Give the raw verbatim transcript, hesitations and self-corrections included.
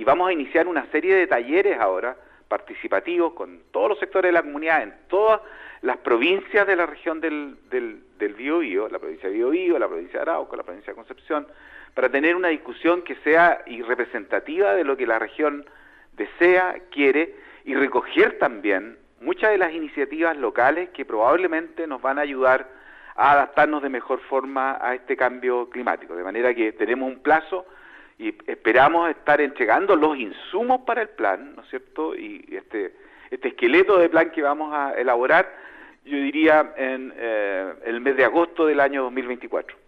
y vamos a iniciar una serie de talleres ahora, participativos, con todos los sectores de la comunidad, en todas las provincias de la región del, del, del Biobío, la provincia de Biobío, la provincia de Arauco, la provincia de Concepción, para tener una discusión que sea y representativa de lo que la región desea, quiere, y recoger también muchas de las iniciativas locales que probablemente nos van a ayudar a adaptarnos de mejor forma a este cambio climático, de manera que tenemos un plazo y esperamos estar entregando los insumos para el plan, ¿no es cierto?, y este, este esqueleto de plan que vamos a elaborar, yo diría, en eh, el mes de agosto del año dos mil veinticuatro.